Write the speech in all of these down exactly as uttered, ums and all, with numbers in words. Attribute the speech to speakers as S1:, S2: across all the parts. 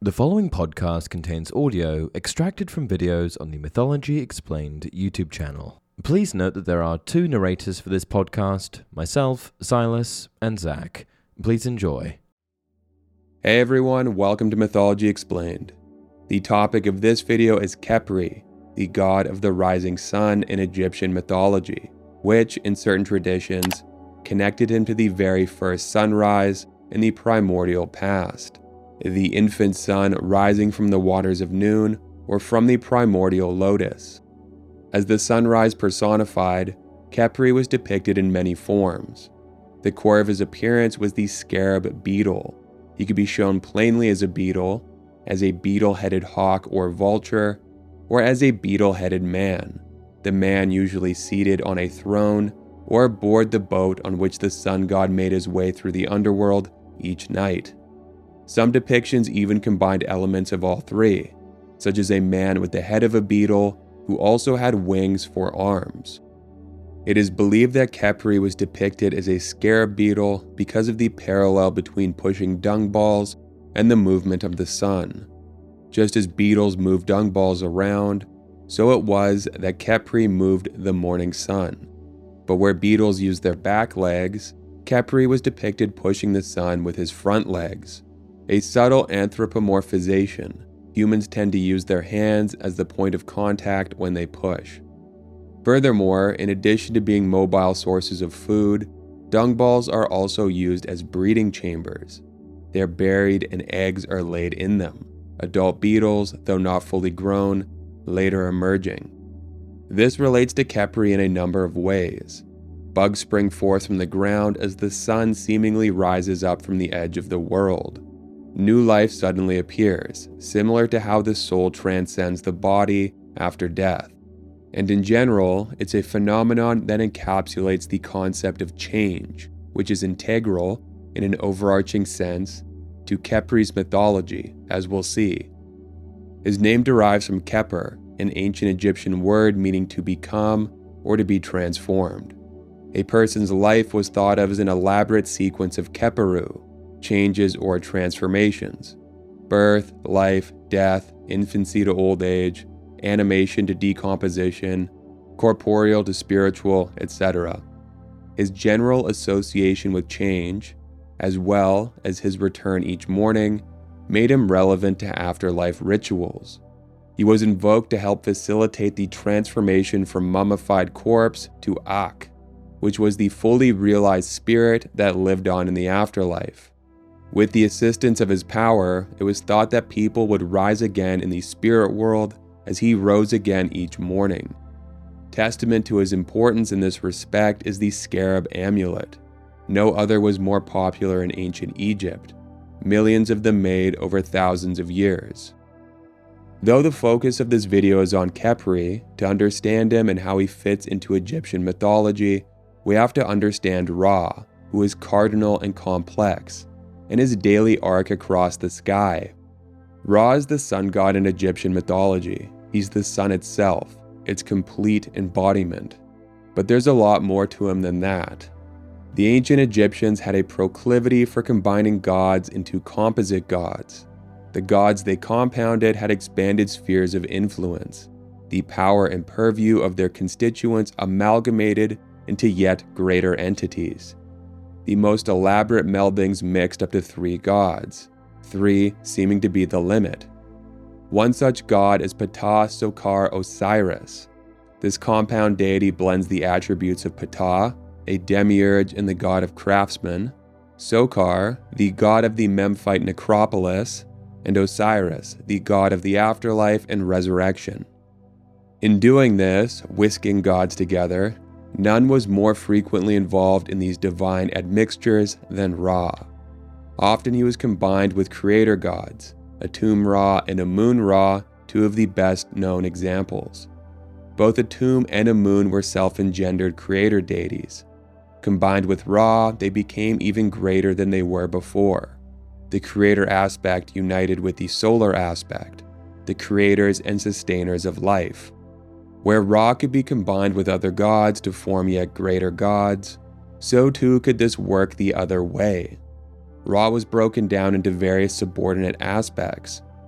S1: The following podcast contains audio extracted from videos on the Mythology Explained YouTube channel. Please note that there are two narrators for this podcast, myself, Silas, and Zach. Please enjoy.
S2: Hey everyone, welcome to Mythology Explained. The topic of this video is Khepri, the god of the rising sun in Egyptian mythology, which, in certain traditions, connected him to the very first sunrise in the primordial past, the infant sun rising from the waters of noon or from the primordial lotus. As the sunrise personified, Khepri was depicted in many forms. The core of his appearance was the scarab beetle. He could be shown plainly as a beetle, as a beetle-headed hawk or vulture, or as a beetle-headed man, the man usually seated on a throne or aboard the boat on which the sun god made his way through the underworld each night. Some depictions even combined elements of all three, such as a man with the head of a beetle who also had wings for arms. It is believed that Khepri was depicted as a scarab beetle because of the parallel between pushing dung balls and the movement of the sun. Just as beetles move dung balls around, so it was that Khepri moved the morning sun. But where beetles use their back legs, Khepri was depicted pushing the sun with his front legs. A subtle anthropomorphization. Humans tend to use their hands as the point of contact when they push. Furthermore, in addition to being mobile sources of food, dung balls are also used as breeding chambers. They are buried and eggs are laid in them. Adult beetles, though not fully grown, later emerging. This relates to Khepri in a number of ways. Bugs spring forth from the ground as the sun seemingly rises up from the edge of the world. New life suddenly appears, similar to how the soul transcends the body after death. And in general, it's a phenomenon that encapsulates the concept of change, which is integral, in an overarching sense, to Khepri's mythology, as we'll see. His name derives from Khepr, an ancient Egyptian word meaning to become or to be transformed. A person's life was thought of as an elaborate sequence of Khepru, changes or transformations: birth, life, death, infancy to old age, animation to decomposition, corporeal to spiritual, et cetera. His general association with change, as well as his return each morning, made him relevant to afterlife rituals. He was invoked to help facilitate the transformation from mummified corpse to Akh, which was the fully realized spirit that lived on in the afterlife. With the assistance of his power, it was thought that people would rise again in the spirit world as he rose again each morning. Testament to his importance in this respect is the scarab amulet. No other was more popular in ancient Egypt, millions of them made over thousands of years. Though the focus of this video is on Khepri, to understand him and how he fits into Egyptian mythology, we have to understand Ra, who is cardinal and complex, and his daily arc across the sky. Ra is the sun god in Egyptian mythology. He's the sun itself, its complete embodiment. But there's a lot more to him than that. The ancient Egyptians had a proclivity for combining gods into composite gods. The gods they compounded had expanded spheres of influence, the power and purview of their constituents amalgamated into yet greater entities. The most elaborate meldings mixed up to three gods, three seeming to be the limit. One such god is Ptah Sokar Osiris. This compound deity blends the attributes of Ptah, a demiurge and the god of craftsmen, Sokar, the god of the Memphite necropolis, and Osiris, the god of the afterlife and resurrection. In doing this, whisking gods together, none was more frequently involved in these divine admixtures than Ra. Often he was combined with creator gods, Atum Ra and Amun Ra, two of the best known examples. Both Atum and Amun were self-engendered creator deities. Combined with Ra, they became even greater than they were before. The creator aspect united with the solar aspect, the creators and sustainers of life. Where Ra could be combined with other gods to form yet greater gods, so too could this work the other way. Ra was broken down into various subordinate aspects,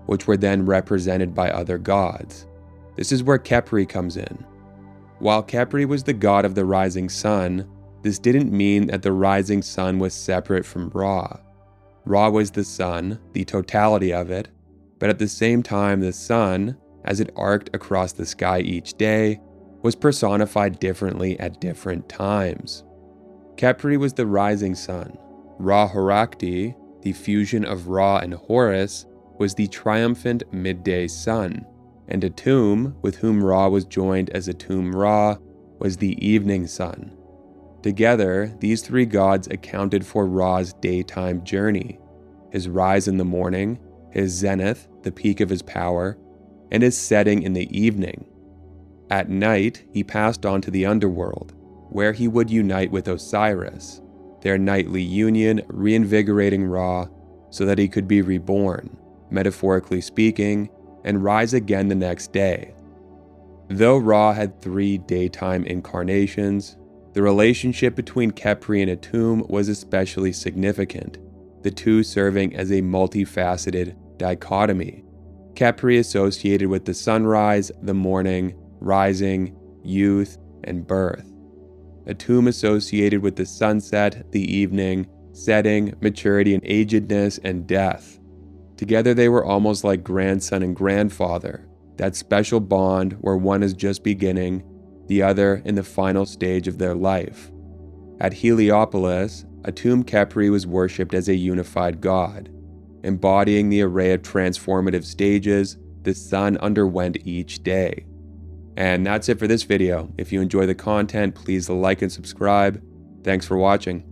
S2: which were then represented by other gods. This is where Khepri comes in. While Khepri was the god of the rising sun, this didn't mean that the rising sun was separate from Ra. Ra was the sun, the totality of it, but at the same time the sun, as it arced across the sky each day, was personified differently at different times. Khepri was the rising sun. Ra Horakhti, the fusion of Ra and Horus, was the triumphant midday sun, and Atum, with whom Ra was joined as Atum Ra, was the evening sun. Together, these three gods accounted for Ra's daytime journey, his rise in the morning, his zenith, the peak of his power, and his setting in the evening. At night, he passed on to the underworld, where he would unite with Osiris, their nightly union reinvigorating Ra so that he could be reborn, metaphorically speaking, and rise again the next day. Though Ra had three daytime incarnations, the relationship between Khepri and Atum was especially significant, the two serving as a multifaceted dichotomy. Khepri associated with the sunrise, the morning, rising, youth, and birth. Atum associated with the sunset, the evening, setting, maturity and agedness, and death. Together they were almost like grandson and grandfather, that special bond where one is just beginning, the other in the final stage of their life. At Heliopolis, Atum Khepri was worshipped as a unified god. Embodying the array of transformative stages the sun underwent each day. And that's it for this video. If you enjoy the content, please like and subscribe. Thanks for watching.